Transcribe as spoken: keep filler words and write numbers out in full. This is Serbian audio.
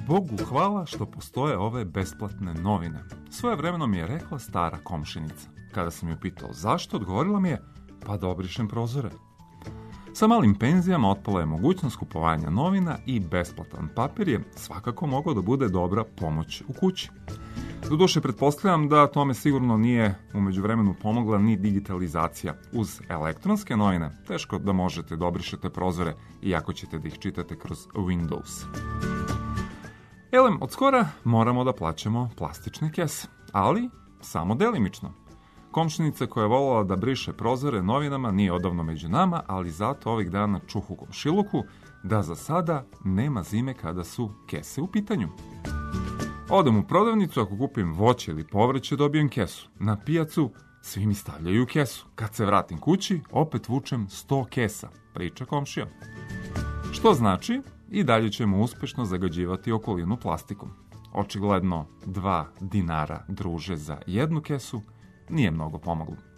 Bogu hvala što postoje ove besplatne novine. Svojevremeno mi je rekla stara komšinica. Kada sam ju pitao zašto, odgovorila mi je, pa da obrišem prozore. Sa malim penzijama otpala je mogućnost kupovanja novina i besplatan papir je svakako mogao da bude dobra pomoć u kući. Doduše, pretpostavljam da tome sigurno nije u međuvremenu pomogla ni digitalizacija. Uz elektronske novine teško da možete da obrišete prozore iako ćete da ih čitate kroz Windows. Elem, od skora moramo da plaćamo plastične kese, ali samo delimično. Komšinica koja je voljela da briše prozore novinama nije odavno među nama, ali zato ovih dana čuh u komšiluku da za sada nema zime kada su kese u pitanju. Odem u prodavnicu, ako kupim voće ili povrće, dobijem kesu. Na pijacu svi mi stavljaju kesu. Kad se vratim kući, opet vučem sto kesa, priča komšija. Što znači, i dalje ćemo uspešno zagađivati okolinu plastikom. Očigledno dva dinara druže za jednu kesu nije mnogo pomoglo.